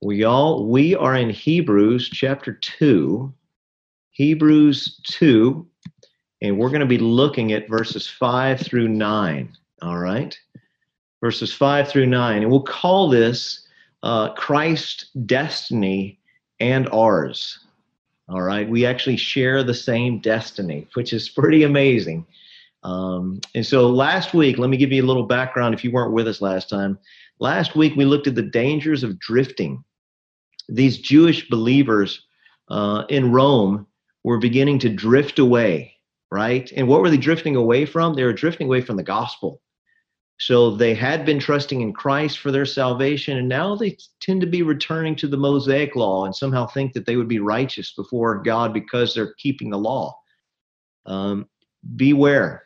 We are in Hebrews chapter 2, Hebrews 2, and we're going to be looking at verses 5 through 9, all right? Verses 5 through 9, and we'll call this Christ's destiny and ours, all right? We actually share the same destiny, which is pretty amazing. And so last week, let me give you a little background if you weren't with us last time. Last week, we looked at the dangers of drifting. These Jewish believers in Rome were beginning to drift away, right? And what were they drifting away from? They were drifting away from the gospel. So they had been trusting in Christ for their salvation, and now they tend to be returning to the Mosaic law and somehow think that they would be righteous before God because they're keeping the law. Beware.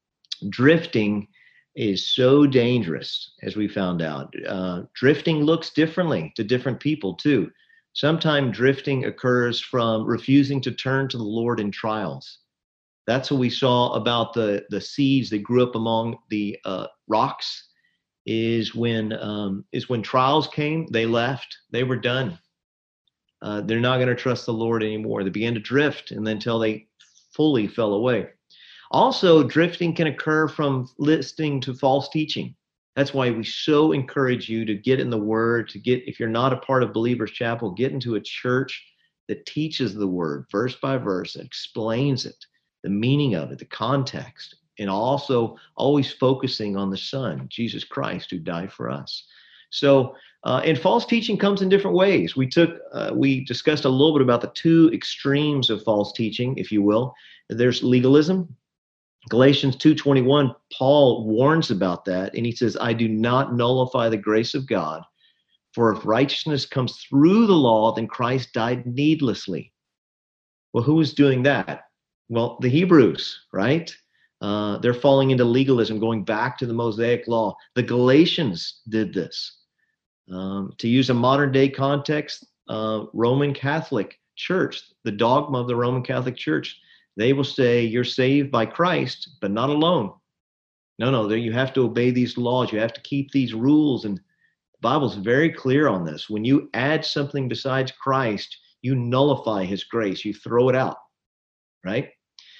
Drifting is so dangerous, as we found out. Drifting looks differently to different people, too. Sometimes drifting occurs from refusing to turn to the Lord in trials. That's what we saw about the seeds that grew up among the rocks, is when trials came, they left. They were done. They're not going to trust the Lord anymore. They began to drift, and then until they fully fell away. Also, drifting can occur from listening to false teaching. That's why we so encourage you to get in the Word, if you're not a part of Believers Chapel, get into a church that teaches the Word verse by verse, that explains it, the meaning of it, the context, and also always focusing on the Son, Jesus Christ, who died for us. So, and false teaching comes in different ways. We discussed a little bit about the two extremes of false teaching, if you will. There's legalism. Galatians 2:21, Paul warns about that, and he says, I do not nullify the grace of God, for if righteousness comes through the law, then Christ died needlessly. Well, who is doing that? Well, the Hebrews, right? They're falling into legalism, going back to the Mosaic law. The Galatians did this. To use a modern day context, Roman Catholic Church, the dogma of the Roman Catholic Church, they will say you're saved by Christ, but not alone. No, you have to obey these laws. You have to keep these rules. And the Bible's very clear on this. When you add something besides Christ, you nullify his grace. You throw it out, right?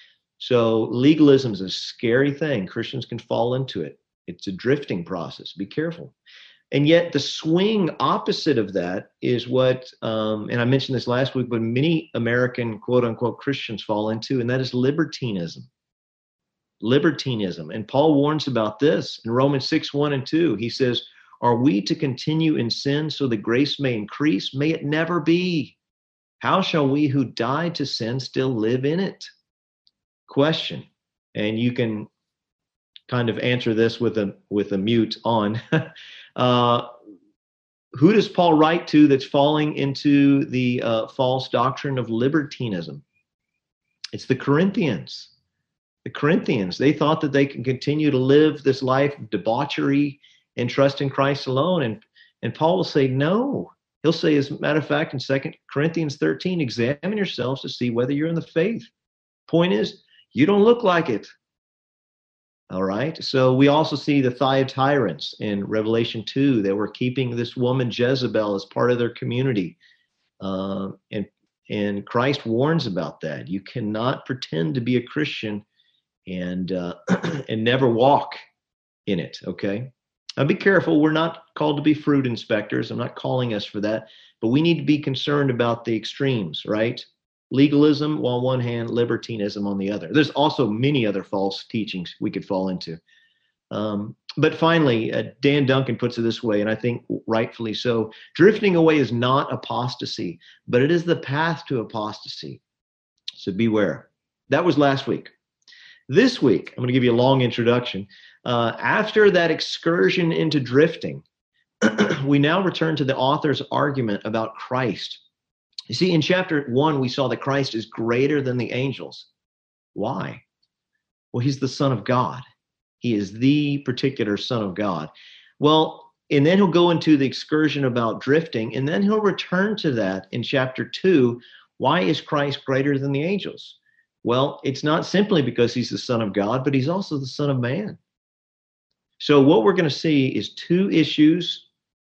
So legalism is a scary thing. Christians can fall into it. It's a drifting process. Be careful. And yet the swing opposite of that is what, and I mentioned this last week, but many American quote unquote Christians fall into, and that is libertinism. Libertinism. And Paul warns about this in Romans 6:1 and 2. He says, are we to continue in sin so that grace may increase? May it never be. How shall we who died to sin still live in it? Question. And you can kind of answer this with a mute on. Who does Paul write to that's falling into the false doctrine of libertinism? It's the Corinthians. The Corinthians, they thought that they can continue to live this life of debauchery and trust in Christ alone. And Paul will say, no. He'll say, as a matter of fact, in 2 Corinthians 13, examine yourselves to see whether you're in the faith. Point is, you don't look like it. All right. So we also see the Thyatirans in Revelation 2. They were keeping this woman Jezebel as part of their community. And Christ warns about that. You cannot pretend to be a Christian and never walk in it. Okay. Now be careful. We're not called to be fruit inspectors. I'm not calling us for that. But we need to be concerned about the extremes, right? Legalism on one hand, libertinism on the other. There's also many other false teachings we could fall into. But finally, Dan Duncan puts it this way, and I think rightfully so. Drifting away is not apostasy, but it is the path to apostasy. So beware. That was last week. This week, I'm going to give you a long introduction. After that excursion into drifting, we now return to the author's argument about Christ. You see, in chapter 1, we saw that Christ is greater than the angels. Why? Well, he's the Son of God. He is the particular Son of God. Well, and then he'll go into the excursion about drifting, and then he'll return to that in chapter 2. Why is Christ greater than the angels? Well, it's not simply because he's the Son of God, but he's also the Son of Man. So what we're going to see is two issues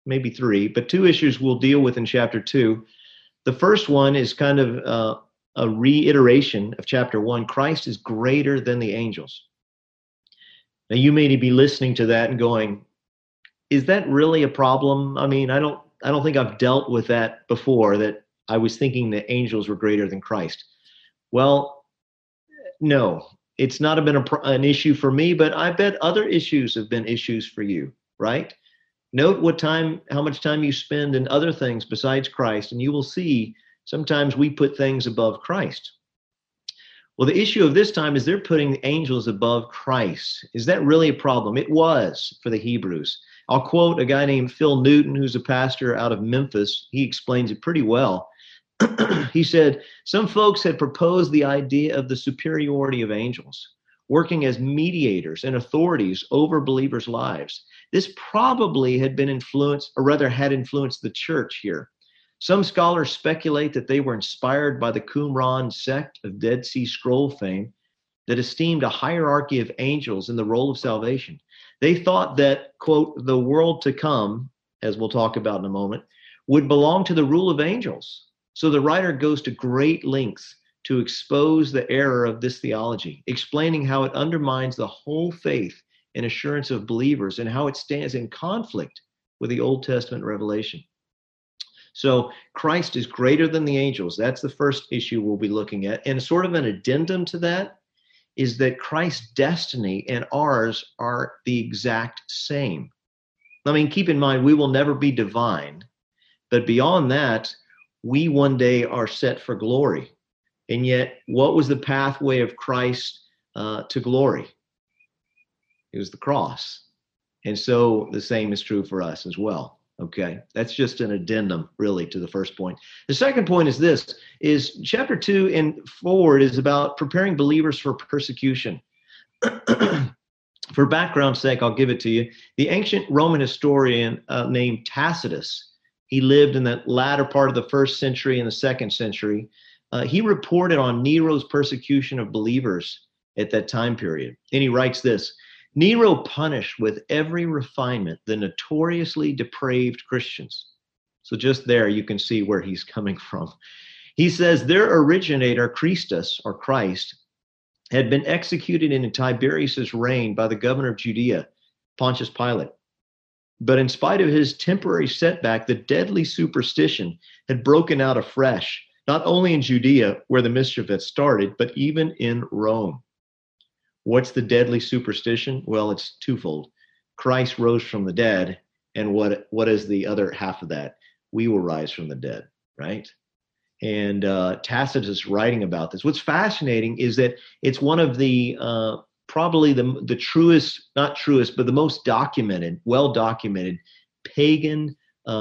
maybe three, but two issues we'll deal with in chapter 2. The first one is kind of a reiteration of chapter 1. Christ is greater than the angels. Now, you may be listening to that and going, is that really a problem? I mean, I don't think I've dealt with that before, that I was thinking the angels were greater than Christ. Well, no, it's not been an issue for me, but I bet other issues have been issues for you, right? Note how much time you spend in other things besides Christ, and you will see sometimes we put things above Christ. Well, the issue of this time is they're putting the angels above Christ. Is that really a problem? It was for the Hebrews. I'll quote a guy named Phil Newton, who's a pastor out of Memphis. He explains it pretty well. He said, some folks had proposed the idea of the superiority of angels, working as mediators and authorities over believers' lives. This probably had been influenced, or rather had influenced the church here. Some scholars speculate that they were inspired by the Qumran sect of Dead Sea Scroll fame that esteemed a hierarchy of angels in the role of salvation. They thought that, quote, the world to come, as we'll talk about in a moment, would belong to the rule of angels. So the writer goes to great lengths to expose the error of this theology, explaining how it undermines the whole faith and assurance of believers and how it stands in conflict with the Old Testament revelation. So Christ is greater than the angels. That's the first issue we'll be looking at. And sort of an addendum to that is that Christ's destiny and ours are the exact same. I mean, keep in mind, we will never be divine, but beyond that, we one day are set for glory. And yet, what was the pathway of Christ to glory? It was the cross. And so the same is true for us as well. Okay, that's just an addendum, really, to the first point. The second point is this, is chapter 2 and forward is about preparing believers for persecution. For background's sake, I'll give it to you. The ancient Roman historian named Tacitus, he lived in the latter part of the 1st century and the 2nd century. He reported on Nero's persecution of believers at that time period. And he writes this, Nero punished with every refinement the notoriously depraved Christians. So just there you can see where he's coming from. He says their originator, Christus, or Christ, had been executed in Tiberius's reign by the governor of Judea, Pontius Pilate. But in spite of his temporary setback, the deadly superstition had broken out afresh, not only in Judea, where the mischief had started, but even in Rome. What's the deadly superstition? Well, it's twofold. Christ rose from the dead, and what is the other half of that? We will rise from the dead, right? And Tacitus is writing about this. What's fascinating is that it's one of the probably the truest, not truest, but the most documented, well-documented pagan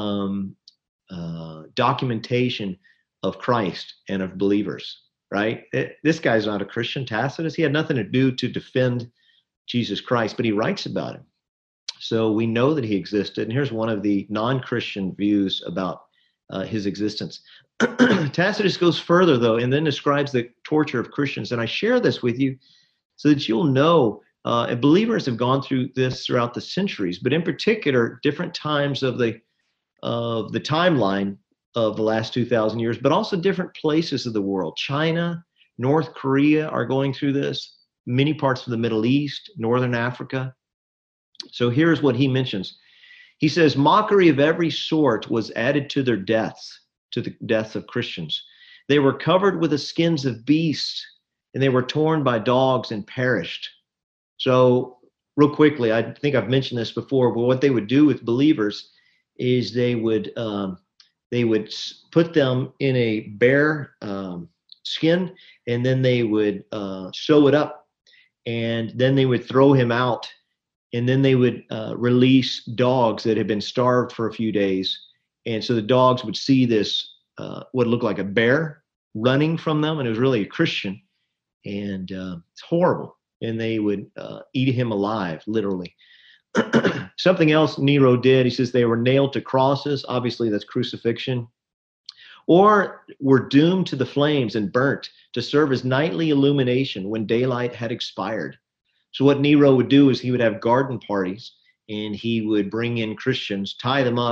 documentation of Christ and of believers, right? This guy's not a Christian, Tacitus. He had nothing to do to defend Jesus Christ, but he writes about him. So we know that he existed. And here's one of the non-Christian views about his existence. Tacitus goes further, though, and then describes the torture of Christians. And I share this with you so that you'll know, and believers have gone through this throughout the centuries, but in particular, different times of the timeline of the last 2,000 years, but also different places of the world. China, North Korea are going through this, many parts of the Middle East, Northern Africa. So here's what he mentions. He says, mockery of every sort was added to their deaths, to the deaths of Christians. They were covered with the skins of beasts, and they were torn by dogs and perished. So real quickly, I think I've mentioned this before, but what they would do with believers is they would put them in a bear skin, and then they would sew it up, and then they would throw him out, and then they would release dogs that had been starved for a few days. And so the dogs would see this, what looked like a bear running from them, and it was really a Christian. And it's horrible. And they would eat him alive, literally. Something else Nero did, he says they were nailed to crosses. Obviously, that's crucifixion. Or were doomed to the flames and burnt to serve as nightly illumination when daylight had expired. So what Nero would do is he would have garden parties, and he would bring in Christians, tie them up,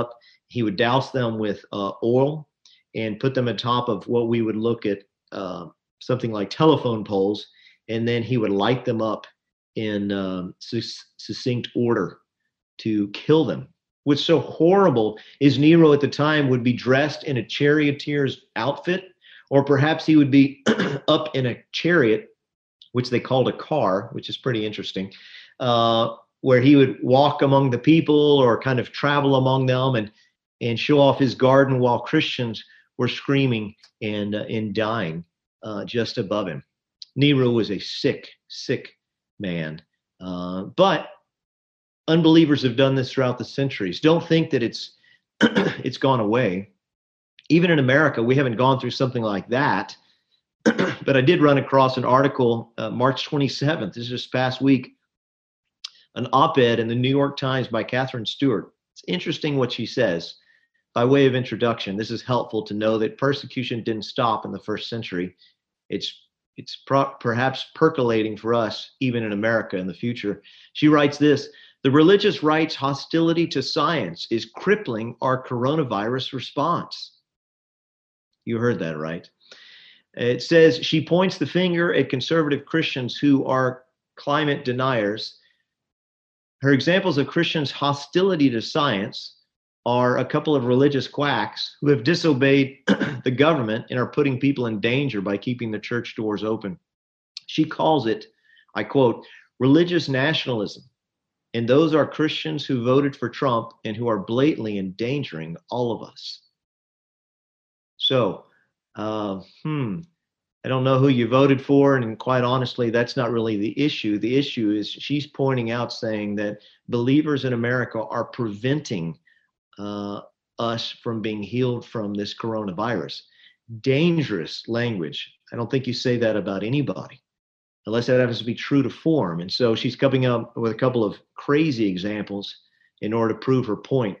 He would douse them with oil and put them on top of what we would look at something like telephone poles, and then he would light them up in succinct order to kill them. What's so horrible is Nero at the time would be dressed in a charioteer's outfit, or perhaps he would be up in a chariot, which they called a car, which is pretty interesting, where he would walk among the people or kind of travel among them and show off his garden while Christians were screaming and dying just above him. Nero was a sick, sick man. But unbelievers have done this throughout the centuries. Don't think that it's gone away. Even in America, we haven't gone through something like that. But I did run across an article, March 27th, this is this past week, an op-ed in the New York Times by Catherine Stewart. It's interesting what she says. By way of introduction, this is helpful to know that persecution didn't stop in the first century. It's perhaps percolating for us, even in America in the future. She writes this: the religious right's hostility to science is crippling our coronavirus response. You heard that right. It says she points the finger at conservative Christians who are climate deniers. Her examples of Christians' hostility to science are a couple of religious quacks who have disobeyed the government and are putting people in danger by keeping the church doors open. She calls it, I quote, religious nationalism. And those are Christians who voted for Trump and who are blatantly endangering all of us. So, I don't know who you voted for, and quite honestly, that's not really the issue. The issue is she's pointing out, saying that believers in America are preventing us from being healed from this coronavirus. Dangerous language. I don't think you say that about anybody, unless that happens to be true to form. And so she's coming up with a couple of crazy examples in order to prove her point.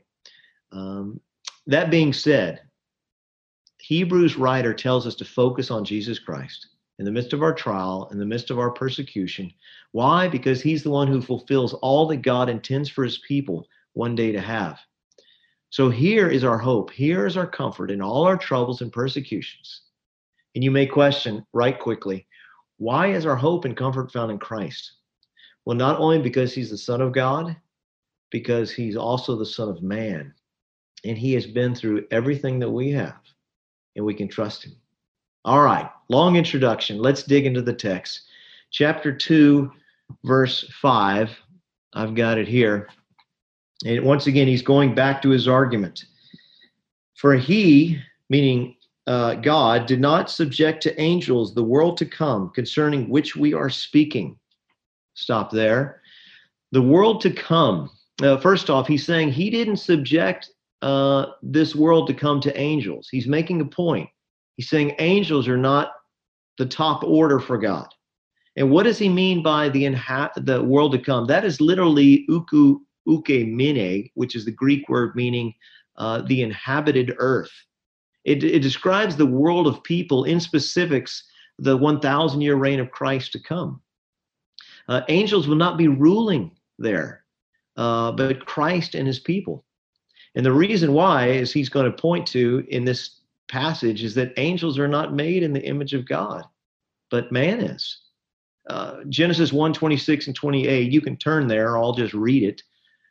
That being said, Hebrews writer tells us to focus on Jesus Christ in the midst of our trial, in the midst of our persecution. Why? Because he's the one who fulfills all that God intends for his people one day to have. So here is our hope. Here is our comfort in all our troubles and persecutions. And you may question right quickly, why is our hope and comfort found in Christ? Well, not only because he's the Son of God, because he's also the Son of Man. And he has been through everything that we have, and we can trust him. All right, long introduction. Let's dig into the text. Chapter 2, verse 5. I've got it here. And once again, he's going back to his argument. For he, meaning God, did not subject to angels the world to come, concerning which we are speaking. Stop there. The world to come. First off, he's saying he didn't subject this world to come to angels. He's making a point. He's saying angels are not the top order for God. And what does he mean by the world to come? That is literally ukemene, which is the Greek word meaning the inhabited earth. It describes the world of people, in specifics, the 1,000-year reign of Christ to come. Angels will not be ruling there, but Christ and his people. And the reason why, as he's going to point to in this passage, is that angels are not made in the image of God, but man is. Genesis 1:26 and 28, you can turn there, or I'll just read it.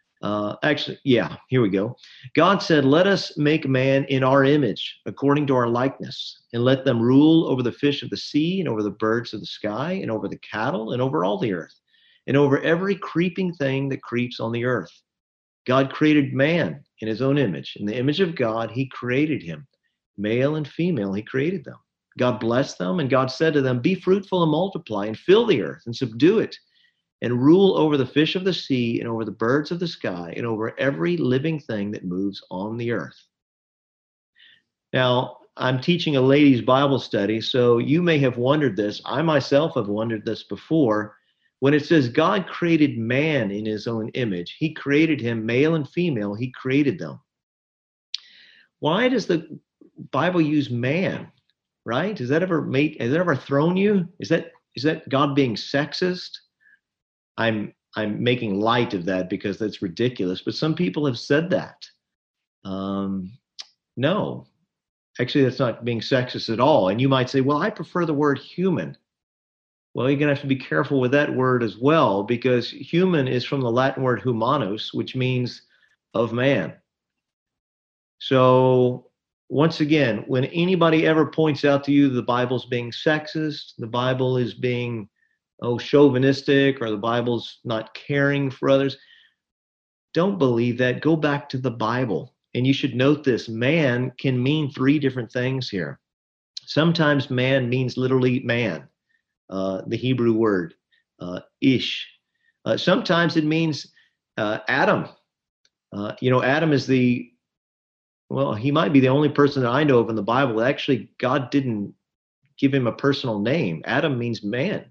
Here we go. God said, let us make man in our image, according to our likeness, and let them rule over the fish of the sea, and over the birds of the sky, and over the cattle, and over all the earth, and over every creeping thing that creeps on the earth. God created man in his own image. In the image of God, he created him. Male and female, he created them. God blessed them, and God said to them, be fruitful and multiply, and fill the earth, and subdue it, and rule over the fish of the sea, and over the birds of the sky, and over every living thing that moves on the earth. Now, I'm teaching a ladies' Bible study, so you may have wondered this. I myself have wondered this before. When it says God created man in his own image, he created him male and female, he created them. Why does the Bible use man, right? Has that ever thrown you? Is that God being sexist? I'm making light of that because that's ridiculous, but some people have said that. No, actually, that's not being sexist at all. And you might say, well, I prefer the word human. Well, you're going to have to be careful with that word as well, because human is from the Latin word humanus, which means of man. So, once again, when anybody ever points out to you the Bible's being sexist, the Bible is being, chauvinistic, or the Bible's not caring for others, don't believe that. Go back to the Bible. And you should note this: man can mean three different things here. Sometimes man means literally man, the Hebrew word, ish. Sometimes it means Adam. Adam is he might be the only person that I know of in the Bible that actually God didn't give him a personal name. Adam means man.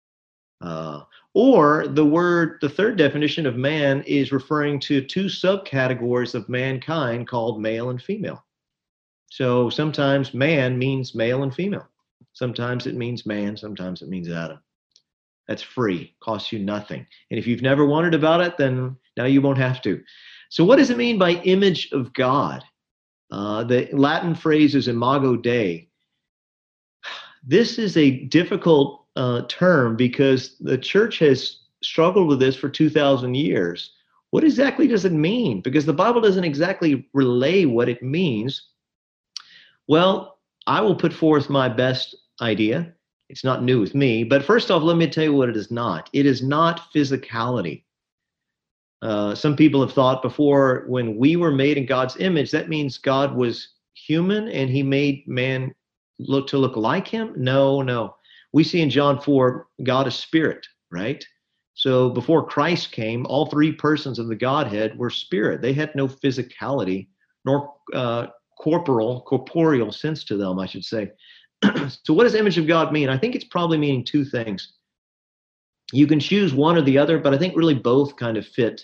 Or the third definition of man is referring to two subcategories of mankind called male and female. So sometimes man means male and female. Sometimes it means man, sometimes it means Adam. That's free, costs you nothing. And if you've never wondered about it, then now you won't have to. So what does it mean by image of God? The Latin phrase is imago Dei. This is a difficult term because the church has struggled with this for 2,000 years. What exactly does it mean? Because the Bible doesn't exactly relay what it means. Well, I will put forth my best idea. It's not new with me. But first off, let me tell you what it is not. It is not physicality. Some people have thought before, when we were made in God's image, that means God was human and he made man look like him. No. We see in John 4, God is spirit, right? So before Christ came, all three persons of the Godhead were spirit. They had no physicality, nor corporeal sense to them, I should say. So what does image of God mean? I think it's probably meaning two things. You can choose one or the other, but I think really both kind of fit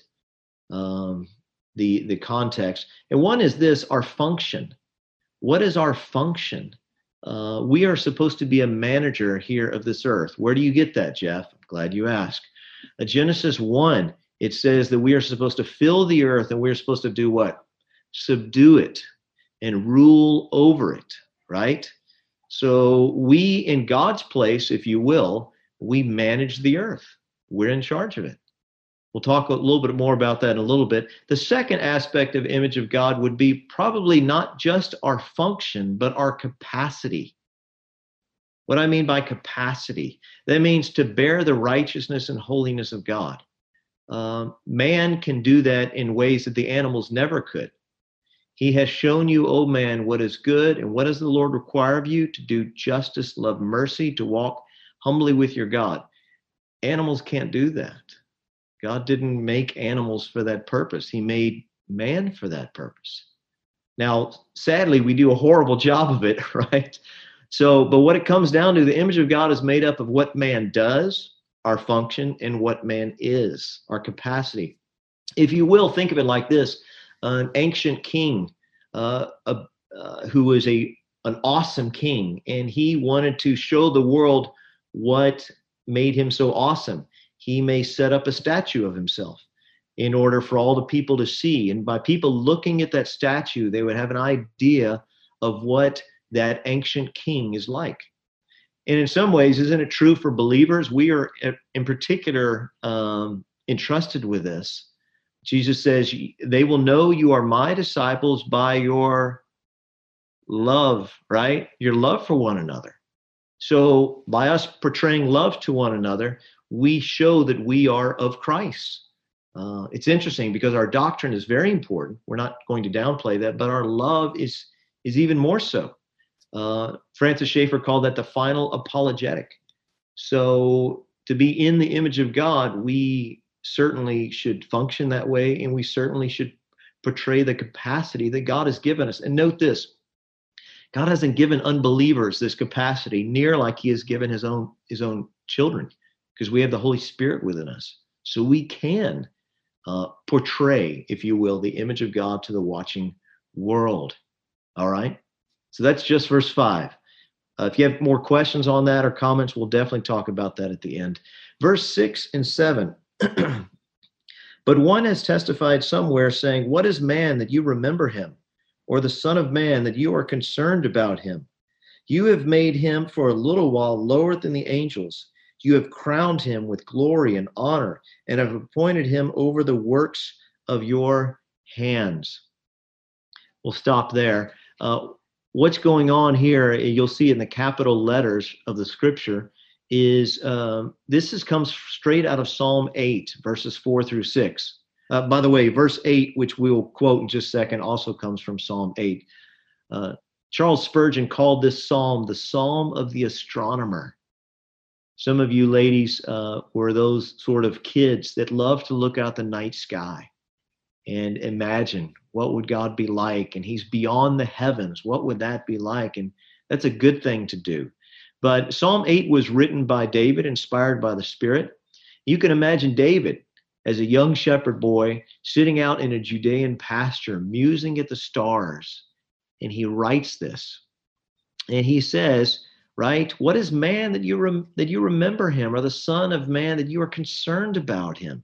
the context. And one is this: our function. What is our function? We are supposed to be a manager here of this earth. Where do you get that, Jeff? I'm glad you asked. Genesis 1, it says that we are supposed to fill the earth, and we're supposed to do what? Subdue it and rule over it, right? So we, in God's place, if you will, we manage the earth. We're in charge of it. We'll talk a little bit more about that in a little bit. The second aspect of image of God would be probably not just our function, but our capacity. What I mean by capacity, that means to bear the righteousness and holiness of God. Man can do that in ways that the animals never could. He has shown you, O man, what is good, and what does the Lord require of you? To do justice, love mercy, to walk humbly with your God. Animals can't do that. God didn't make animals for that purpose. He made man for that purpose. Now, sadly, we do a horrible job of it, right? But what it comes down to, the image of God is made up of what man does, our function, and what man is, our capacity. If you will, think of it like this: an ancient king who was an awesome king, and he wanted to show the world what made him so awesome. He may set up a statue of himself in order for all the people to see. And by people looking at that statue, they would have an idea of what that ancient king is like. And in some ways, isn't it true for believers? We are in particular entrusted with this. Jesus says, they will know you are my disciples by your love, right? Your love for one another. So by us portraying love to one another, we show that we are of Christ. It's interesting because our doctrine is very important. We're not going to downplay that, but our love is even more so. Francis Schaeffer called that the final apologetic. So to be in the image of God, we certainly should function that way, and we certainly should portray the capacity that God has given us. And note this: God hasn't given unbelievers this capacity near like he has given his own children, because we have the Holy Spirit within us. So we can portray, if you will, the image of God to the watching world. All right? So that's just verse 5. If you have more questions on that or comments, we'll definitely talk about that at the end. Verse 6 and 7. But one has testified somewhere, saying, what is man that you remember him, or the son of man that you are concerned about him? You have made him for a little while lower than the angels. You have crowned him with glory and honor, and have appointed him over the works of your hands. We'll stop there. What's going on here, you'll see in the capital letters of the scripture, is comes straight out of Psalm 8, verses 4 through 6. By the way, verse 8, which we'll quote in just a second, also comes from Psalm 8. Charles Spurgeon called this psalm the Psalm of the Astronomer. Some of you ladies were those sort of kids that love to look out the night sky and imagine what would God be like, and he's beyond the heavens. What would that be like? And that's a good thing to do. But Psalm 8 was written by David, inspired by the Spirit. You can imagine David as a young shepherd boy sitting out in a Judean pasture, musing at the stars. And he writes this. And he says, right, what is man that you remember him, or the son of man that you are concerned about him?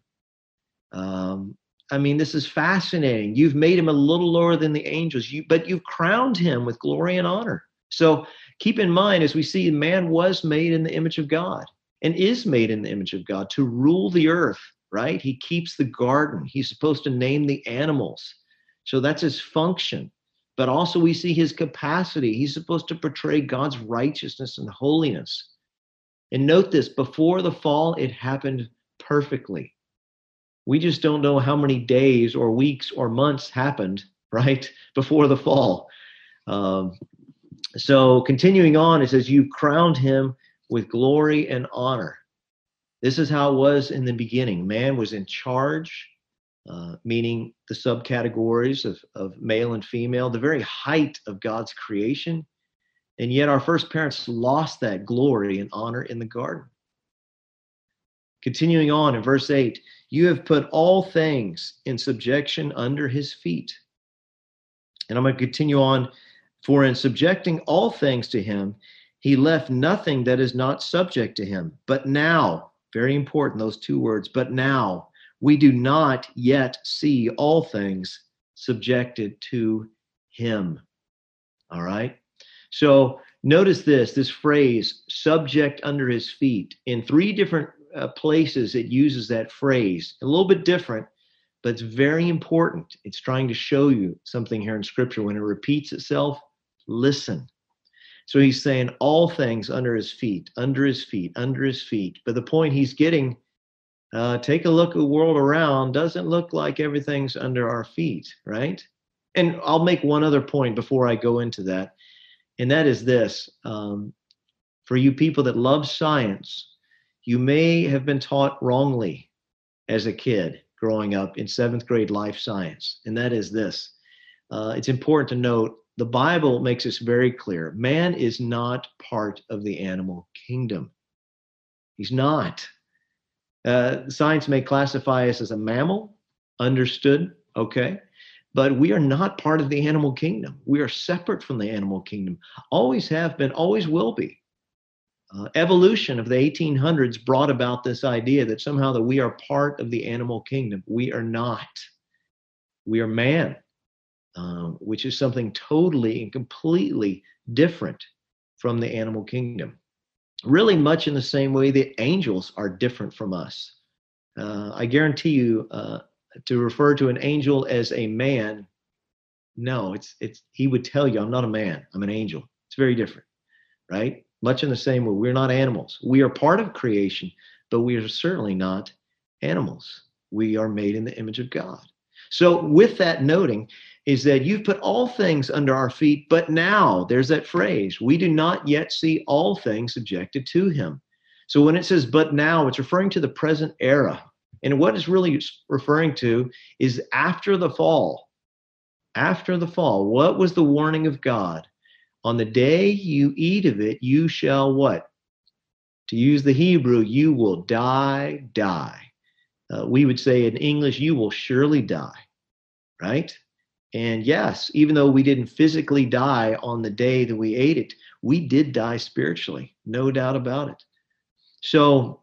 This is fascinating. You've made him a little lower than the angels, but you've crowned him with glory and honor. So keep in mind, as we see, man was made in the image of God and is made in the image of God to rule the earth, right? He keeps the garden. He's supposed to name the animals. So that's his function. But also we see his capacity. He's supposed to portray God's righteousness and holiness. And note this, before the fall, it happened perfectly. We just don't know how many days or weeks or months happened, right, before the fall. So continuing on, it says, you crowned him with glory and honor. This is how it was in the beginning. Man was in charge, meaning the subcategories of male and female, the very height of God's creation. And yet our first parents lost that glory and honor in the garden. Continuing on in verse 8, you have put all things in subjection under his feet. And I'm going to continue on. For in subjecting all things to him, he left nothing that is not subject to him. But now, very important, those two words, but now we do not yet see all things subjected to him. All right? So notice this phrase, subject under his feet. In three different places it uses that phrase. A little bit different, but it's very important. It's trying to show you something here in Scripture. When it repeats itself, listen. So he's saying all things under his feet, under his feet, under his feet. But the point he's getting, take a look at the world around, doesn't look like everything's under our feet, right? And I'll make one other point before I go into that, and that is this. For you people that love science, you may have been taught wrongly as a kid growing up in 7th grade life science, and that is this. It's important to note, the Bible makes this very clear. Man is not part of the animal kingdom. He's not. Science may classify us as a mammal, understood, okay? But we are not part of the animal kingdom. We are separate from the animal kingdom. Always have been, always will be. Evolution of the 1800s brought about this idea that somehow that we are part of the animal kingdom. We are not. We are man, which is something totally and completely different from the animal kingdom. Really much in the same way that angels are different from us. I guarantee you, to refer to an angel as a man, no, he would tell you, I'm not a man, I'm an angel. It's very different, right? Much in the same way, we're not animals. We are part of creation, but we are certainly not animals. We are made in the image of God. So with that noting is that you've put all things under our feet, but now, there's that phrase, we do not yet see all things subjected to him. So when it says, but now, it's referring to the present era. And what it's really referring to is after the fall. After the fall, what was the warning of God? On the day you eat of it, you shall what? To use the Hebrew, you will die. We would say in English, you will surely die, right? And yes, even though we didn't physically die on the day that we ate it, we did die spiritually, no doubt about it. So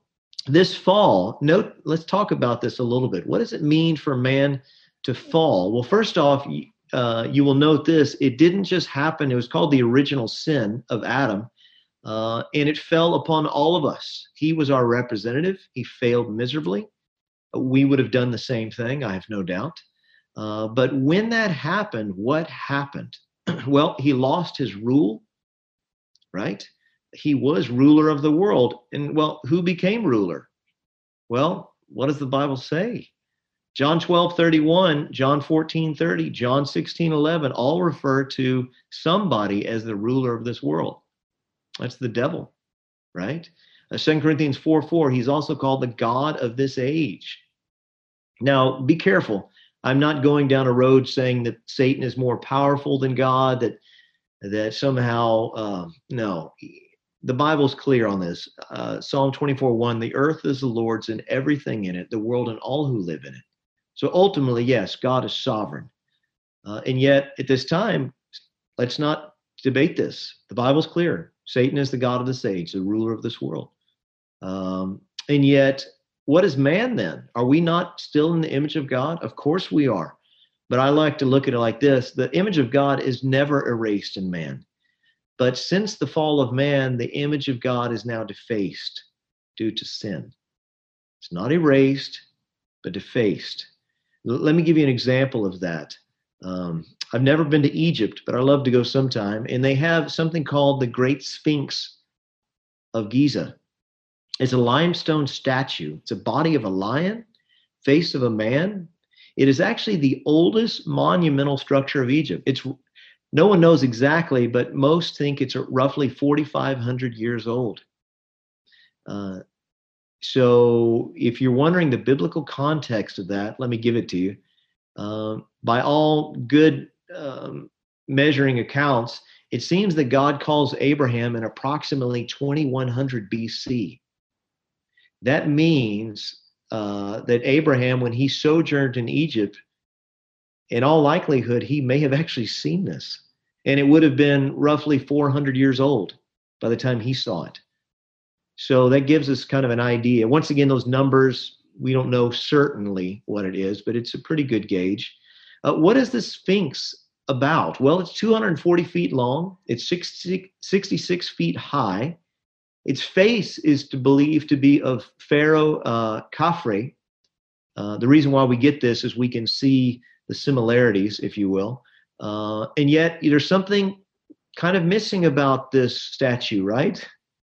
this fall, let's talk about this a little bit. What does it mean for man to fall? Well, first off, you will note this. It didn't just happen. It was called the original sin of Adam, and it fell upon all of us. He was our representative. He failed miserably. We would have done the same thing, I have no doubt. But when that happened, what happened? Well, he lost his rule, right? He was ruler of the world. And well, who became ruler? Well, what does the Bible say? John 12:31, John 14:30, John 16:11 all refer to somebody as the ruler of this world. That's the devil, right? 2 Corinthians 4:4, he's also called the God of this age. Now, be careful. I'm not going down a road saying that Satan is more powerful than God, that somehow, no. The Bible's clear on this. Psalm 24:1, the earth is the Lord's and everything in it, the world and all who live in it. So ultimately, yes, God is sovereign. And yet, at this time, let's not debate this. The Bible's clear. Satan is the God of this age, the ruler of this world. And yet, what is man then? Are we not still in the image of God? Of course we are. But I like to look at it like this. The image of God is never erased in man. But since the fall of man, the image of God is now defaced due to sin. It's not erased, but defaced. Let me give you an example of that. I've never been to Egypt, but I love to go sometime. And they have something called the Great Sphinx of Giza. It's a limestone statue. It's a body of a lion, face of a man. It is actually the oldest monumental structure of Egypt. No one knows exactly, but most think it's roughly 4,500 years old. So if you're wondering the biblical context of that, let me give it to you. By all good measuring accounts, it seems that God calls Abraham in approximately 2100 BC. That means that Abraham, when he sojourned in Egypt, in all likelihood, he may have actually seen this. And it would have been roughly 400 years old by the time he saw it. So that gives us kind of an idea. Once again, those numbers, we don't know certainly what it is, but it's a pretty good gauge. What is the Sphinx about? Well, it's 240 feet long. It's 66 feet high. Its face is believed to be of Pharaoh Khafre. The reason why we get this is we can see the similarities, if you will. And yet there's something kind of missing about this statue, right?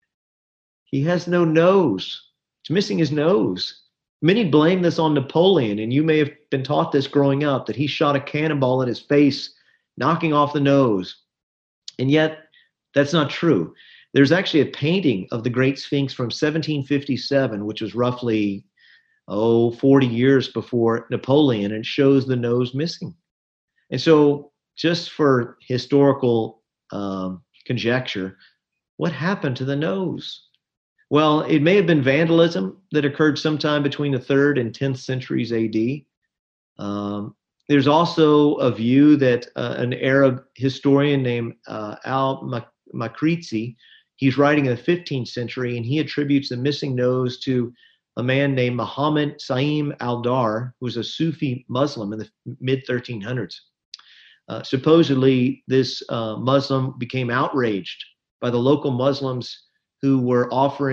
He has no nose. It's missing his nose. Many blame this on Napoleon, and you may have been taught this growing up, that he shot a cannonball at his face, knocking off the nose. And yet that's not true. There's actually a painting of the Great Sphinx from 1757, which was roughly 40 years before Napoleon, and it shows the nose missing. And so just for historical conjecture, what happened to the nose? Well, it may have been vandalism that occurred sometime between the 3rd and 10th centuries AD. There's also a view that an Arab historian named al-Makrizi, he's writing in the 15th century, and he attributes the missing nose to a man named Muhammad Saim al-Dar, who was a Sufi Muslim in the mid-1300s. Supposedly, this Muslim became outraged by the local Muslims who were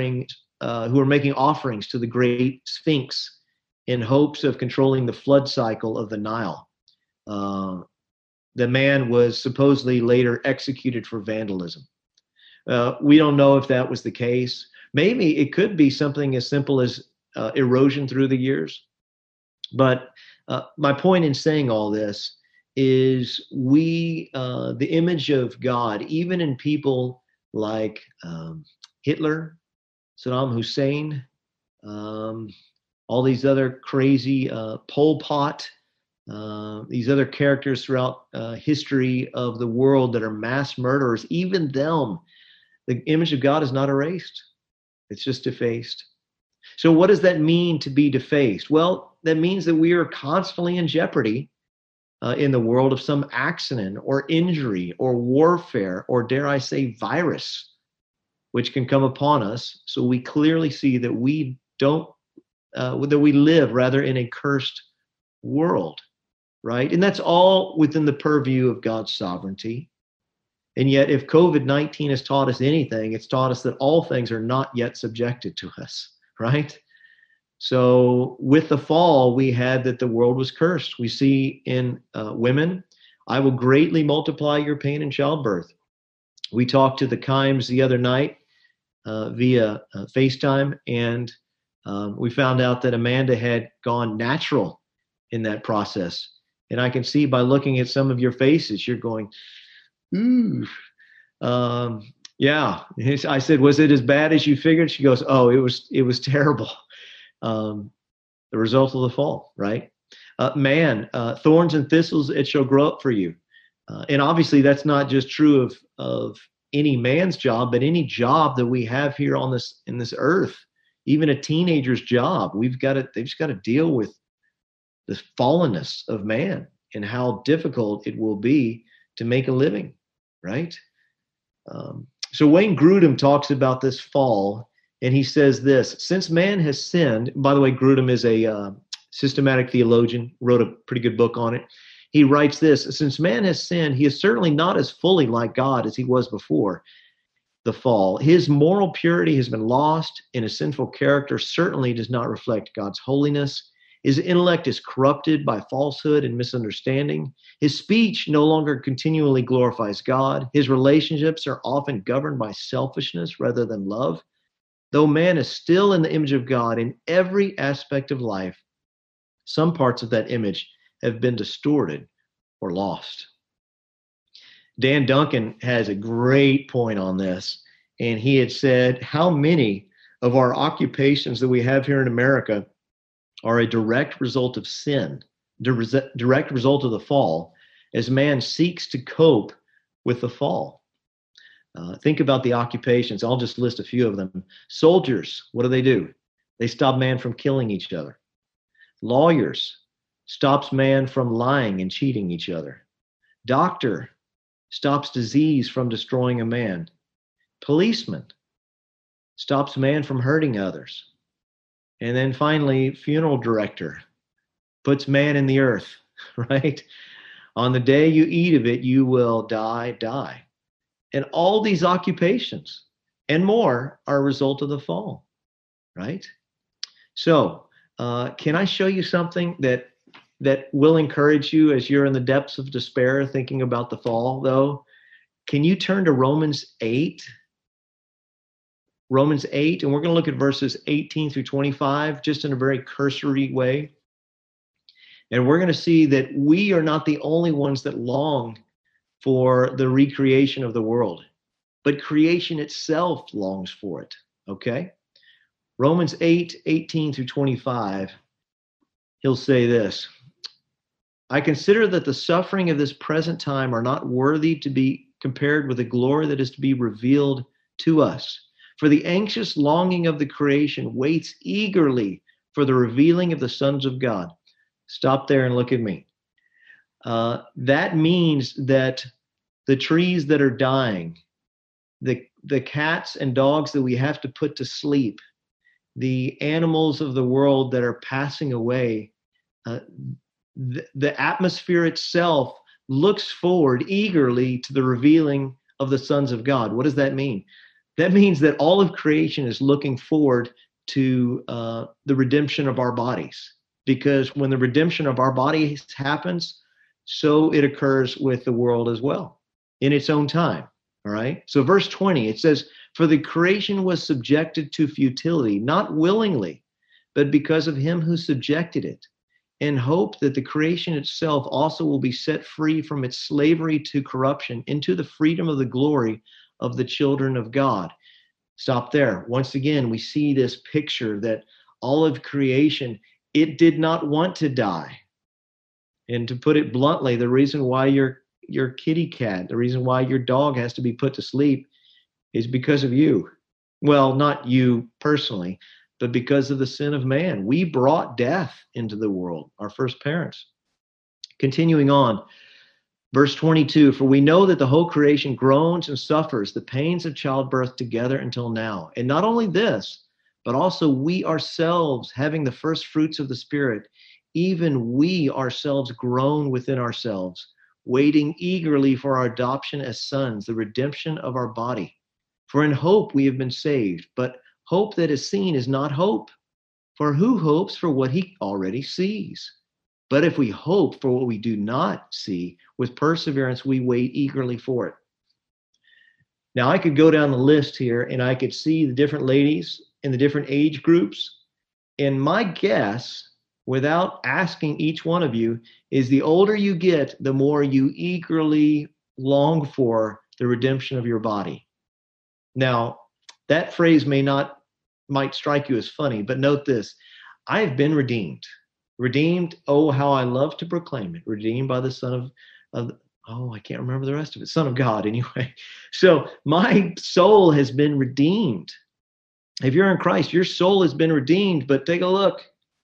making offerings to the Great Sphinx in hopes of controlling the flood cycle of the Nile. The man was supposedly later executed for vandalism. We don't know if that was the case. Maybe it could be something as simple as erosion through the years. But my point in saying all this is the image of God, even in people like Hitler, Saddam Hussein, all these other crazy Pol Pot, these other characters throughout history of the world that are mass murderers, even them, the image of God is not erased. It's just defaced. So what does that mean to be defaced? Well, that means that we are constantly in jeopardy in the world of some accident or injury or warfare or, dare I say, virus, which can come upon us. So we clearly see that we don't that we live rather in a cursed world, right? And that's all within the purview of God's sovereignty. And yet, if COVID-19 has taught us anything, it's taught us that all things are not yet subjected to us, right? So with the fall, we had that the world was cursed. We see in women, I will greatly multiply your pain in childbirth. We talked to the Kimes the other night via FaceTime, and we found out that Amanda had gone natural in that process. And I can see by looking at some of your faces, you're going, ooh. Yeah. I said, was it as bad as you figured? She goes, oh, it was terrible. The result of the fall, right? Man, thorns and thistles, it shall grow up for you. And obviously that's not just true of any man's job, but any job that we have here in this earth, even a teenager's job. They've just got to deal with the fallenness of man and how difficult it will be to make a living, right? So Wayne Grudem talks about this fall, and he says this: since man has sinned, by the way, Grudem is a systematic theologian, wrote a pretty good book on it. He writes this: since man has sinned, he is certainly not as fully like God as he was before the fall. His moral purity has been lost, and his sinful character certainly does not reflect God's holiness. His intellect is corrupted by falsehood and misunderstanding. His speech no longer continually glorifies God. His relationships are often governed by selfishness rather than love. Though man is still in the image of God in every aspect of life, some parts of that image have been distorted or lost. Dan Duncan has a great point on this, and he had said, how many of our occupations that we have here in America are a direct result of sin, direct result of the fall, as man seeks to cope with the fall. Think about the occupations. I'll just list a few of them. Soldiers, what do? They stop man from killing each other. Lawyers, stops man from lying and cheating each other. Doctor, stops disease from destroying a man. Policeman, stops man from hurting others. And then finally, funeral director, puts man in the earth, right? On the day you eat of it, you will die. And all these occupations and more are a result of the fall, right? So can I show you something that will encourage you as you're in the depths of despair thinking about the fall, though? Can you turn to Romans 8? Romans 8, and we're going to look at verses 18 through 25, just in a very cursory way. And we're going to see that we are not the only ones that long for the recreation of the world, but creation itself longs for it, okay? Romans 8, 18 through 25, he'll say this: I consider that the suffering of this present time are not worthy to be compared with the glory that is to be revealed to us. For the anxious longing of the creation waits eagerly for the revealing of the sons of God. Stop there and look at me. That means that the trees that are dying, the cats and dogs that we have to put to sleep, the animals of the world that are passing away, the atmosphere itself looks forward eagerly to the revealing of the sons of God. What does that mean? That means that all of creation is looking forward to the redemption of our bodies, because when the redemption of our bodies happens, so it occurs with the world as well in its own time. All right. So verse 20, it says, for the creation was subjected to futility, not willingly, but because of him who subjected it, in hope that the creation itself also will be set free from its slavery to corruption into the freedom of the glory of the children of God. Stop there. Once again, we see this picture that all of creation, it did not want to die. And to put it bluntly, the reason why your kitty cat, the reason why your dog has to be put to sleep is because of you. Well, not you personally, but because of the sin of man. We brought death into the world, our first parents. Continuing on, verse 22, for we know that the whole creation groans and suffers the pains of childbirth together until now. And not only this, but also we ourselves having the first fruits of the Spirit, even we ourselves groan within ourselves, waiting eagerly for our adoption as sons, the redemption of our body. For in hope we have been saved, but hope that is seen is not hope. For who hopes for what he already sees? But if we hope for what we do not see, with perseverance we wait eagerly for it. Now, I could go down the list here and I could see the different ladies in the different age groups. And my guess, without asking each one of you, is the older you get, the more you eagerly long for the redemption of your body. Now, that phrase might strike you as funny, but note this. I have been redeemed. Redeemed, oh, how I love to proclaim it. Redeemed by the Son of I can't remember the rest of it. Son of God, anyway. So my soul has been redeemed. If you're in Christ, your soul has been redeemed, but take a look.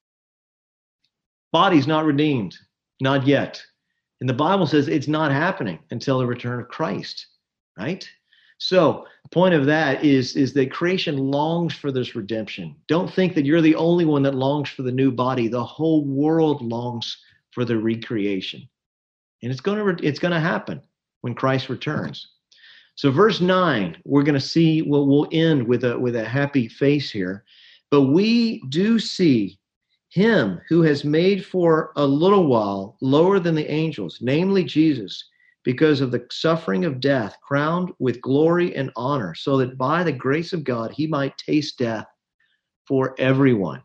Body's not redeemed, not yet. And the Bible says it's not happening until the return of Christ, right? So the point of that is that creation longs for this redemption. Don't think that you're the only one that longs for the new body. The whole world longs for the recreation. And it's going to happen when Christ returns. So verse 9, we're going to see, we'll end with a happy face here. But we do see him who has made for a little while lower than the angels, namely Jesus, because of the suffering of death, crowned with glory and honor, so that by the grace of God he might taste death for everyone.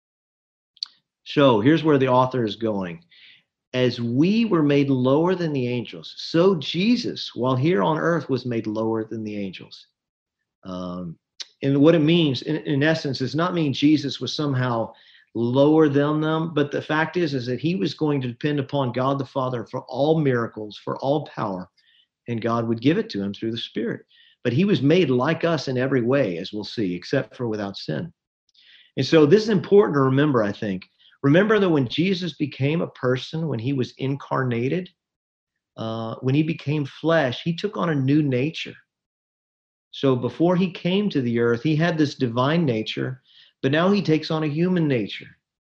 So here's where the author is going. As we were made lower than the angels, so Jesus, while here on earth, was made lower than the angels. And what it means, in essence, does not mean Jesus was somehow lower than them, but the fact is that he was going to depend upon God the Father for all miracles, for all power, and God would give it to him through the Spirit. But he was made like us in every way, as we'll see, except for without sin. And so this is important to remember, I think. Remember that when Jesus became a person, when he was incarnated, when he became flesh, he took on a new nature. So before he came to the earth, he had this divine nature, but now he takes on a human nature.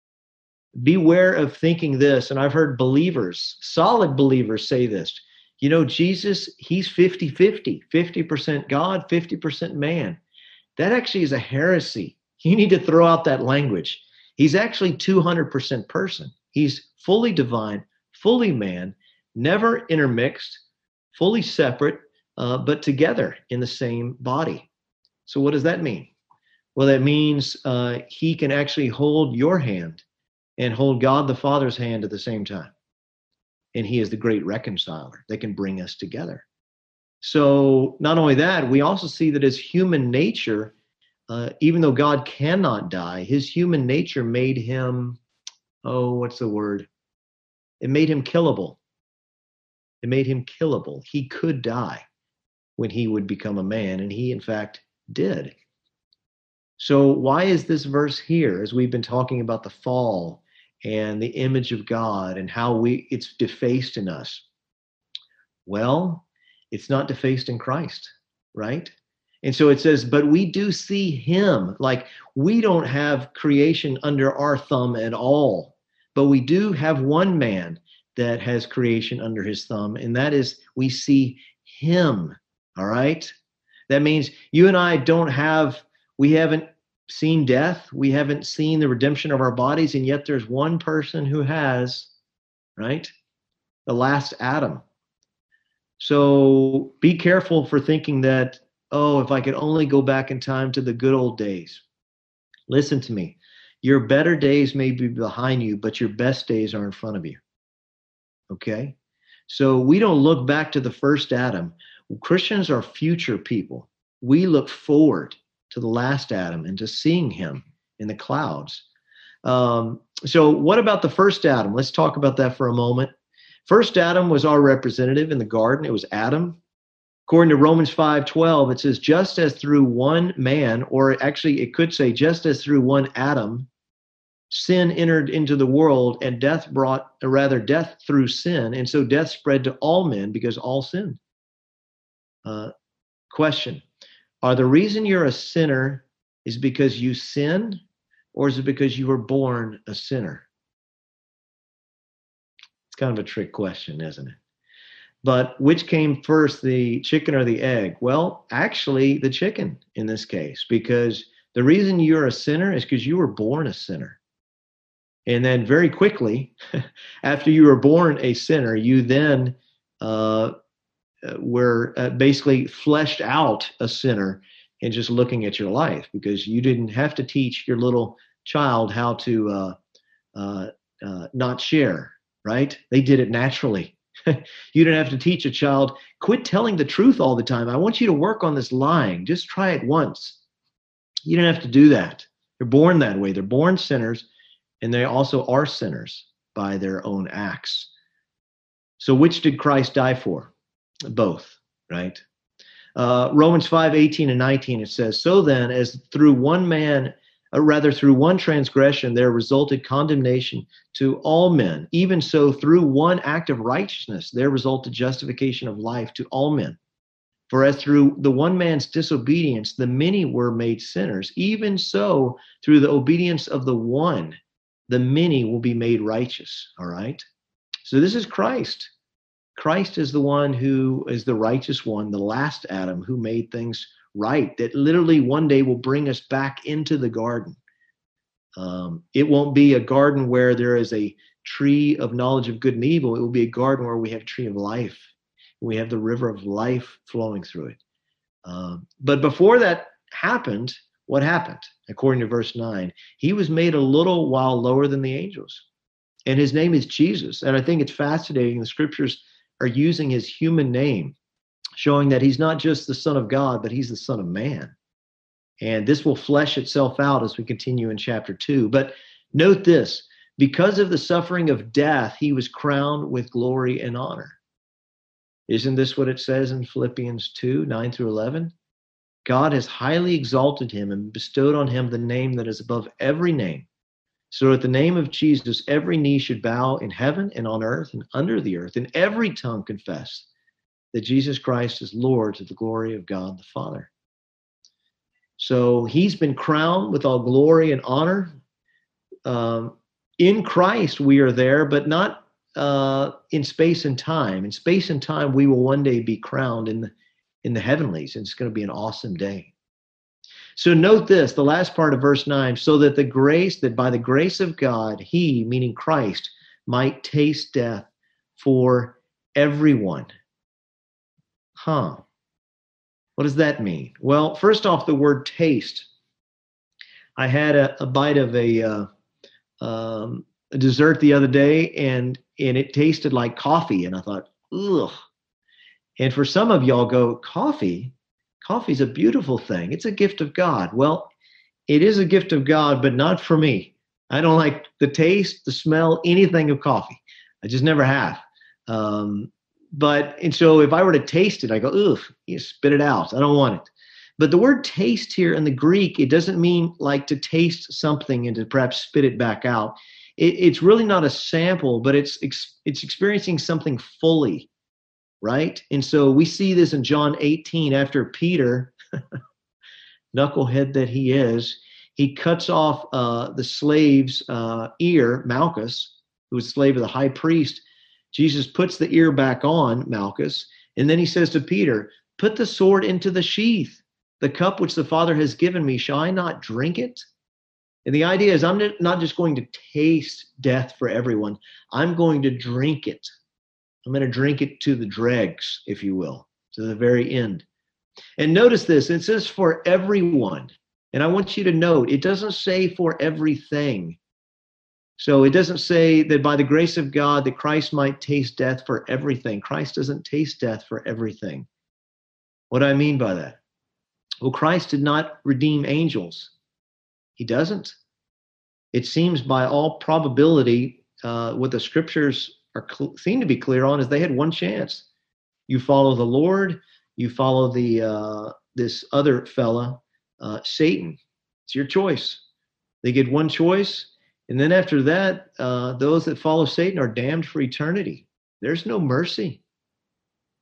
Beware of thinking this, and I've heard believers, solid believers say this. You know, Jesus, he's 50-50, 50% God, 50% man. That actually is a heresy. You need to throw out that language. He's actually 200% person. He's fully divine, fully man, never intermixed, fully separate, but together in the same body. So what does that mean? Well, that means he can actually hold your hand and hold God the Father's hand at the same time. And he is the great reconciler that can bring us together. So not only that, we also see that his human nature, even though God cannot die, his human nature made him, what's the word? It made him killable. It made him killable. He could die when he would become a man, and he, in fact, did. So why is this verse here, as we've been talking about the fall and the image of God and how it's defaced in us? Well, it's not defaced in Christ, right? And so it says, but we do see him. Like, we don't have creation under our thumb at all, but we do have one man that has creation under his thumb, and that is, we see him, all right? That means you and I we haven't seen death, we haven't seen the redemption of our bodies, and yet there's one person who has, right? The last Adam. So be careful for thinking that, if I could only go back in time to the good old days. Listen to me. Your better days may be behind you, but your best days are in front of you. Okay? So we don't look back to the first Adam. Christians are future people. We look forward to the last Adam and to seeing him in the clouds. So what about the first Adam? Let's talk about that for a moment. First Adam was our representative in the garden. It was Adam. According to Romans 5:12, it says, just as through one man, or actually it could say, just as through one Adam, sin entered into the world, and death through sin, and so death spread to all men because all sinned. Question: are the reason you're a sinner Is it because you sin, or is it because you were born a sinner? It's kind of a trick question, isn't it? But which came first, the chicken or the egg? Well, actually, the chicken in this case, because the reason you're a sinner is because you were born a sinner. And then very quickly, after you were born a sinner, you then were basically fleshed out a sinner in just looking at your life, because you didn't have to teach your little child how to not share, right? They did it naturally. You didn't have to teach a child, quit telling the truth all the time. I want you to work on this lying. Just try it once. You don't have to do that. They're born that way. They're born sinners, and they also are sinners by their own acts. So which did Christ die for? Both, right? Romans 5:18 and 19, it says, so then, as through one transgression there resulted condemnation to all men, even so through one act of righteousness there resulted justification of life to all men. For as through the one man's disobedience the many were made sinners, even so through the obedience of the one the many will be made righteous. All right? So this is Christ. Christ is the one who is the righteous one, the last Adam, who made things right, that literally one day will bring us back into the garden. It won't be a garden where there is a tree of knowledge of good and evil. It will be a garden where we have a tree of life. We have the river of life flowing through it. But before that happened, what happened? According to verse 9, he was made a little while lower than the angels. And his name is Jesus. And I think it's fascinating. The scriptures are using his human name, showing that he's not just the Son of God, but he's the Son of Man. And this will flesh itself out as we continue in chapter 2. But note this, because of the suffering of death, he was crowned with glory and honor. Isn't this what it says in Philippians 2, 9 through 11? God has highly exalted him and bestowed on him the name that is above every name. So at the name of Jesus, every knee should bow in heaven and on earth and under the earth, and every tongue confess that Jesus Christ is Lord, to the glory of God the Father. So he's been crowned with all glory and honor. In Christ we are there, but not in space and time. In space and time, we will one day be crowned in the heavenlies, and it's going to be an awesome day. So note this, the last part of verse 9, so that by the grace of God, he, meaning Christ, might taste death for everyone. What does that mean? Well, first off, the word taste. I had a bite of a dessert the other day, and it tasted like coffee, and I thought, ugh. And for some of y'all go, coffee? Coffee's a beautiful thing. It's a gift of God. Well, it is a gift of God, but not for me. I don't like the taste, the smell, anything of coffee. I just never have. And so if I were to taste it, I go, ugh, you spit it out. I don't want it. But the word taste here in the Greek, it doesn't mean like to taste something and to perhaps spit it back out. It's really not a sample, but it's experiencing something fully. Right? And so we see this in John 18, after Peter, knucklehead that he is, he cuts off the slave's ear, Malchus, who was a slave of the high priest. Jesus puts the ear back on Malchus, and then he says to Peter, put the sword into the sheath. The cup which the Father has given me, shall I not drink it? And the idea is I'm not just going to taste death for everyone. I'm going to drink it. I'm going to drink it to the dregs, if you will, to the very end. And notice this, it says for everyone. And I want you to note, it doesn't say for everything. So it doesn't say that by the grace of God that Christ might taste death for everything. Christ doesn't taste death for everything. What do I mean by that? Well, Christ did not redeem angels. He doesn't. It seems by all probability, what the scriptures seem to be clear on is they had one chance. You follow the Lord, you follow this other fella, Satan. It's your choice. They get one choice, and then after that, those that follow Satan are damned for eternity. There's no mercy.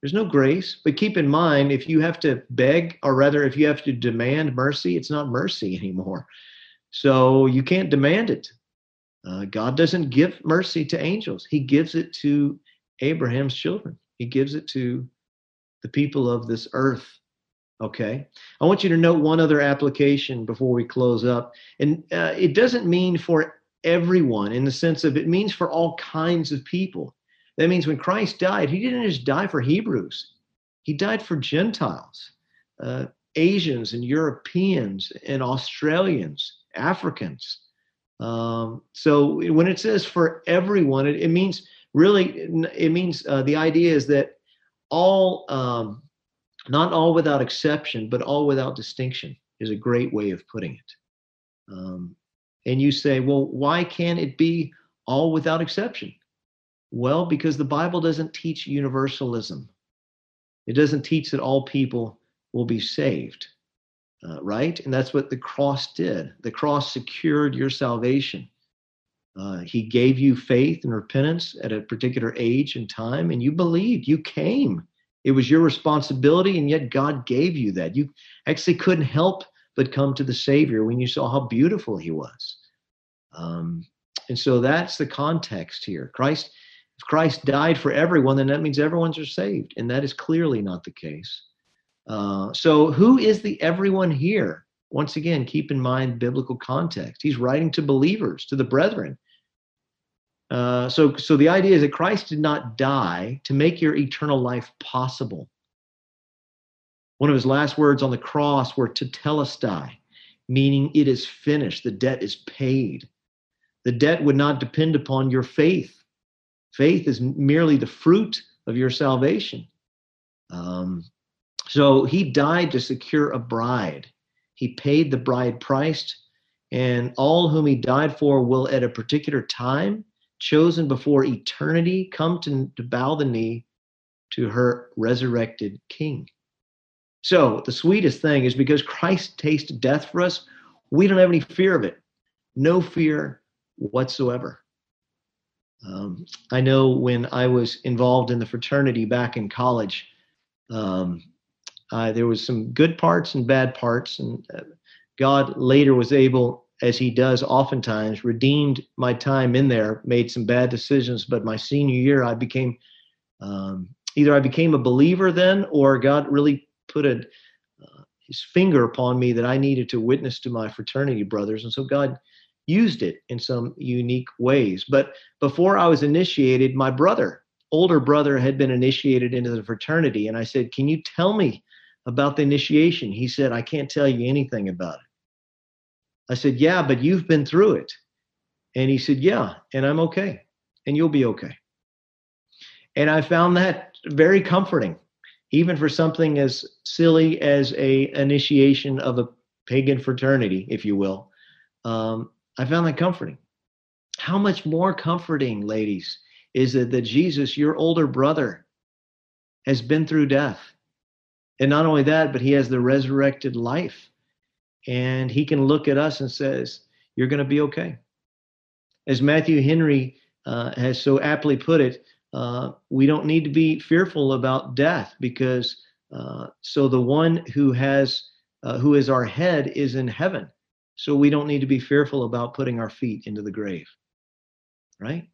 There's no grace. But keep in mind, if you have to beg, or rather, if you have to demand mercy, it's not mercy anymore. So you can't demand it. God doesn't give mercy to angels. He gives it to Abraham's children. He gives it to the people of this earth. Okay. I want you to note one other application before we close up. And it doesn't mean for everyone in the sense of it means for all kinds of people. That means when Christ died, he didn't just die for Hebrews. He died for Gentiles, Asians and Europeans and Australians, Africans. So when it says for everyone, it means really, it means the idea is that all, not all without exception, but all without distinction is a great way of putting it. And you say, well, why can't it be all without exception? Well, because the Bible doesn't teach universalism. It doesn't teach that all people will be saved, right? And that's what the cross did. The cross secured your salvation. He gave you faith and repentance at a particular age and time, and you believed, you came. It was your responsibility, and yet God gave you that. You actually couldn't help but come to the Savior when you saw how beautiful he was. And so that's the context here. If Christ died for everyone, then that means everyone's are saved, and that is clearly not the case. So who is the everyone here? Once again, keep in mind biblical context. He's writing to believers, to the brethren. So the idea is that Christ did not die to make your eternal life possible. One of his last words on the cross were tetelestai, meaning it is finished. The debt is paid. The debt would not depend upon your faith. Faith is merely the fruit of your salvation. So he died to secure a bride. He paid the bride price, and all whom he died for will at a particular time, chosen before eternity, come to bow the knee to her resurrected king. So the sweetest thing is because Christ tasted death for us, we don't have any fear of it. No fear whatsoever. I know when I was involved in the fraternity back in college, there was some good parts and bad parts, and God later was able, as he does oftentimes, redeemed my time in there, made some bad decisions. But my senior year, I became, either I became a believer then, or God really put his finger upon me that I needed to witness to my fraternity brothers. And so God used it in some unique ways. But before I was initiated, my older brother had been initiated into the fraternity. And I said, can you tell me about the initiation? He said, I can't tell you anything about it. I said, yeah, but you've been through it. And he said, yeah, and I'm okay. And you'll be okay. And I found that very comforting, even for something as silly as a initiation of a pagan fraternity, if you will. I found that comforting. How much more comforting, ladies, is it that Jesus, your older brother, has been through death. And not only that, but he has the resurrected life. And he can look at us and says, you're going to be okay. As Matthew Henry has so aptly put it, we don't need to be fearful about death because so the one who is our head is in heaven. So we don't need to be fearful about putting our feet into the grave, right?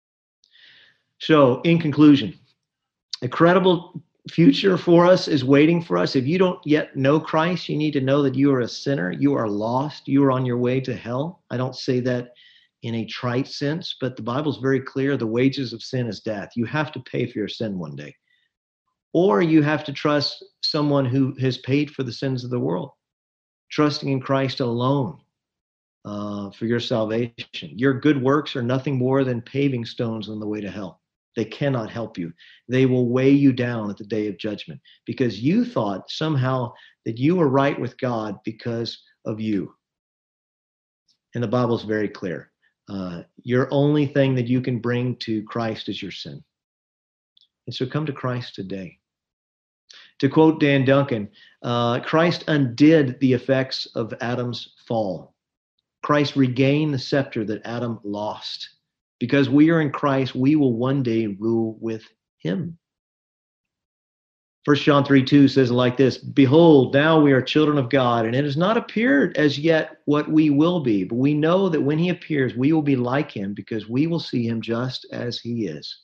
So in conclusion, a credible future for us is waiting for us. If you don't yet know Christ, you need to know that you are a sinner. You are lost. You are on your way to hell. I don't say that in a trite sense, but the Bible's very clear. The wages of sin is death. You have to pay for your sin one day. Or you have to trust someone who has paid for the sins of the world, trusting in Christ alone for your salvation. Your good works are nothing more than paving stones on the way to hell. They cannot help you. They will weigh you down at the day of judgment because you thought somehow that you were right with God because of you. And the Bible is very clear. Your only thing that you can bring to Christ is your sin. And so come to Christ today. To quote Dan Duncan, Christ undid the effects of Adam's fall. Christ regained the scepter that Adam lost. Because we are in Christ, we will one day rule with him. 1 John 3:2 says it like this: Behold, now we are children of God, and it has not appeared as yet what we will be. But we know that when he appears, we will be like him, because we will see him just as he is.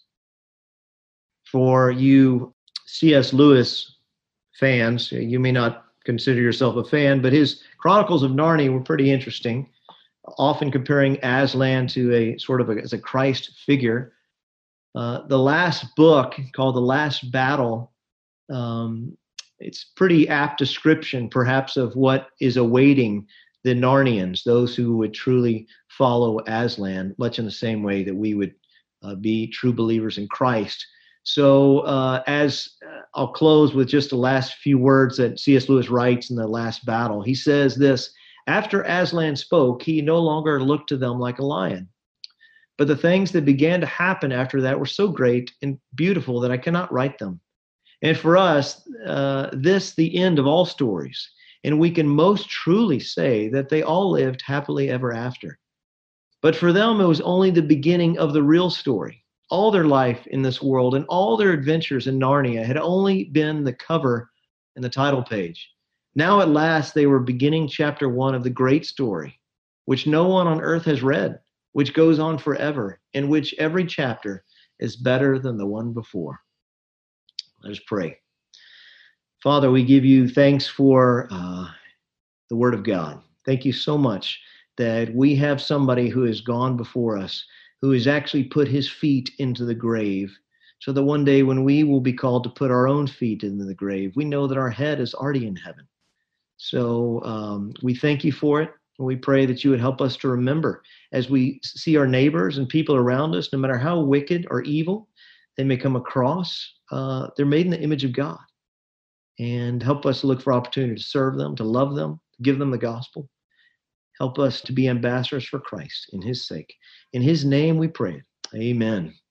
For you C.S. Lewis fans, you may not consider yourself a fan, but his Chronicles of Narnia were pretty interesting, often comparing Aslan to a sort of as a Christ figure. The last book, called The Last Battle, it's pretty apt description, perhaps, of what is awaiting the Narnians, those who would truly follow Aslan, much in the same way that we would be true believers in Christ. So I'll close with just the last few words that C.S. Lewis writes in The Last Battle. He says this: After Aslan spoke, he no longer looked to them like a lion. But the things that began to happen after that were so great and beautiful that I cannot write them. And for us, this the end of all stories. And we can most truly say that they all lived happily ever after. But for them, it was only the beginning of the real story. All their life in this world and all their adventures in Narnia had only been the cover and the title page. Now at last they were beginning chapter 1 of the great story, which no one on earth has read, which goes on forever, in which every chapter is better than the one before. Let us pray. Father, we give you thanks for the Word of God. Thank you so much that we have somebody who has gone before us, who has actually put his feet into the grave, so that one day when we will be called to put our own feet into the grave, we know that our head is already in heaven. So we thank you for it. And we pray that you would help us to remember as we see our neighbors and people around us, no matter how wicked or evil they may come across, they're made in the image of God. And help us to look for opportunity to serve them, to love them, to give them the gospel. Help us to be ambassadors for Christ in his sake. In his name we pray. Amen.